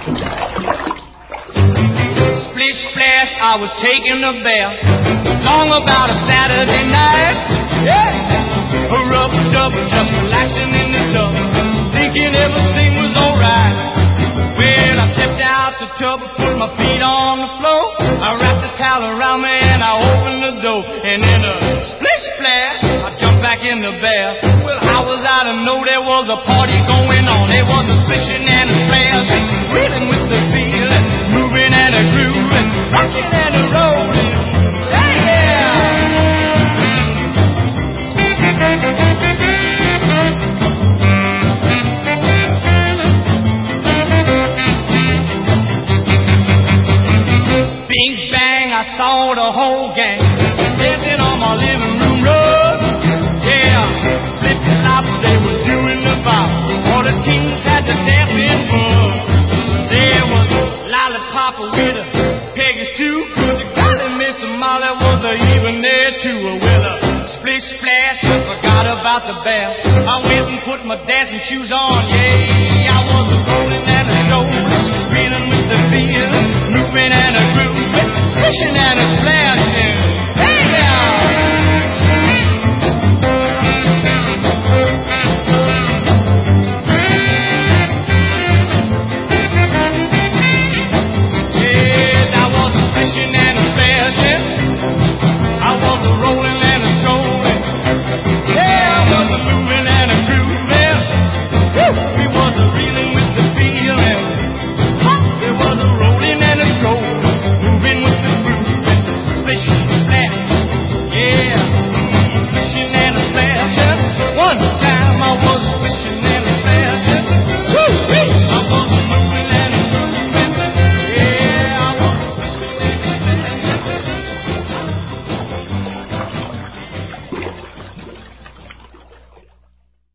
Splish splash, I was taking a bath, long about a Saturday night. Yeah, a rubber dubber, just relaxing in the tub, thinking everything was alright. Well, I stepped out the tub, put my feet on the floor, I wrapped the towel around me and I opened the door, and in a splish splash, I jumped back in the bath. Well, how was I to know there was a party going on? There was a splishing and a splash, reeling with the feeling, moving and a grooving, rocking and a rolling. Hey, yeah! Bing bang, I saw the whole gang dancing on my living room rug. Yeah, flip flops, they were doing the bop. All the teens had the dancing bug. There was Lollipop with a Peggy Sue. The golly Miss Molly was even there too. With a splish splash, I forgot about the bath. I went and put my dancing shoes on, yeah.